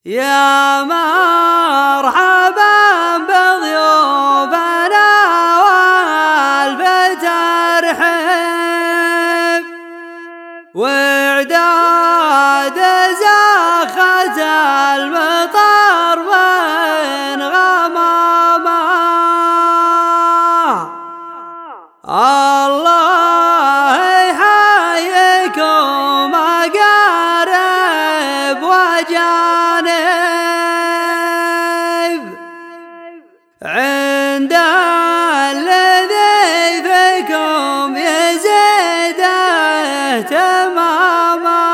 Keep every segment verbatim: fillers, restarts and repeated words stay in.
يا مرحبا بضيوفنا والف ترحيب وإعداد زخة المطر من غمامه. الله يحييكم أقارب وجانب عند الذي فيكم يزيد اهتماما.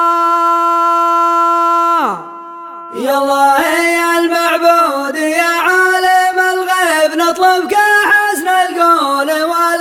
يا الله يا المعبود يا عالم الغيب نطلبك حسن القول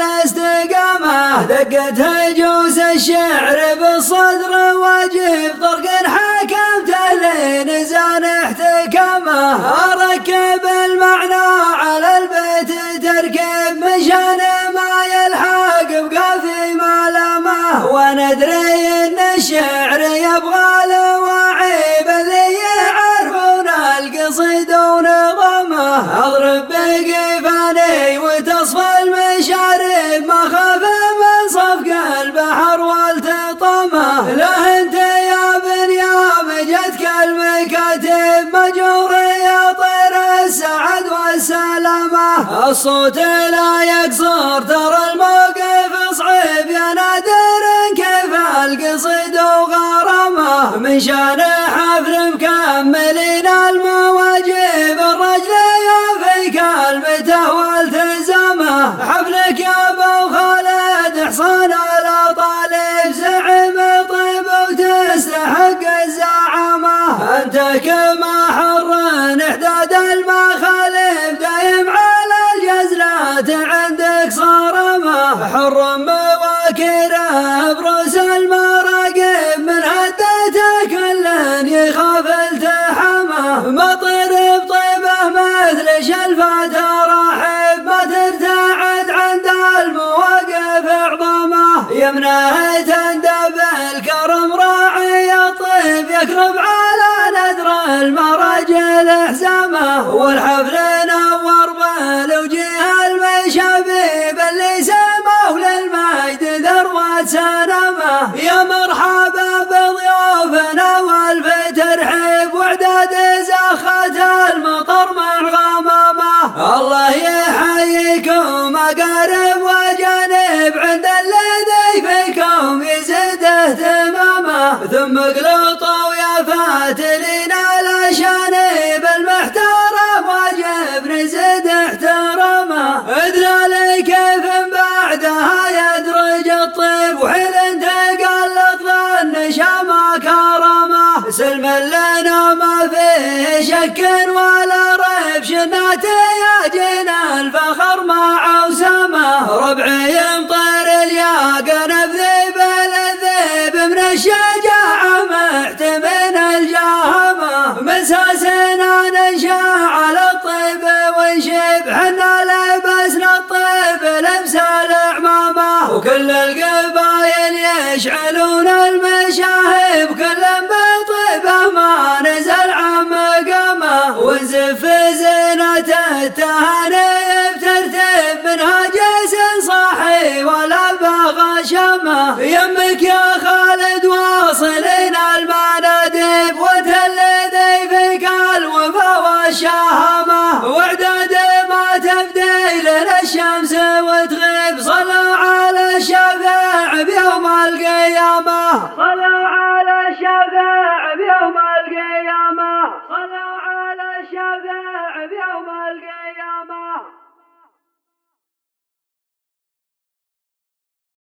والاستقامة. دقت هجوس الشعر بالصدر واجب طرق حكمت لنزان احتكامه. اركب المعنى على البيت تركب مشان ما يلحق بقافي ملامه. وندري ان الشعر يبغى لواعيب اللي يعرفون القصيد ونظامه. اضرب بقيفاني وتصفى المشارب ما خاف من صفق البحر والتطامه. له انت يا بنيام جتك المكاتب مجور يا طير السعد والسلامه. الصوت لا يقصر ترى الموقف صعيب يا نادر كيف القصيد وغرامه. من شان حفل مكملين المواجب الرجل يفيك المته والتزامه. حفلك يا ابو خالد حصان الاطالب زعم طيب وتستحق الزعامه. انت كما حر احداد المخالب دايم على الجزلات عندك صارمه. حر مواكره بروس المراقب من هدته كل يخاف التحامه. مطير بطيبه مثل شلفات راحب ما ترتعد عند المواقف عظامه. يمنه تندب الكرم راعي الطيب يكرب على ندر المراجل حزامه. والحفل نور بالوجيه المشابيب اللي سموا للمجد ذروة سنمه. يا مرحبا بضيوفنا والف ترحيب واعداد زخة المطر مع غمامه. الله يحييكم أقارب وجانب عند الذي فيكم يزيد اهتمامه. ثم اقلطوا يا فاتلين على شانب المحترم واجب نزيد احترامه. ادرى كيف بعدها يدرج الطيب وحين تقلط ظن شما كرمه. سلم لنا ما فيه شك ولا ريب شناته يا جنا الفخر مع عوسامه. ربعي يمطر الياقن بذيب الذيب من الشجاعة محتمن الجهمه. مساسنا ننشا على الطيب ونشب حنا لبسنا الطيب لبس العمامه. وكل القبايل يشعلون المشاهب كل بطيبه ما نزل عن مقامه. ونزف زينة التهاني بترتيب منها جيس صاحي ولا بغى شمه. يمك يا خالد واصلين المنادب وانت الذي فيك الوفا والشهامه. واعداد ما تبدي لنا الشمس وتغيب صلوا على الشفاع بيوم القيامه. صلوا على الشفاع بيوم القيامه. صلوا على الشفاع بيوم القيامه.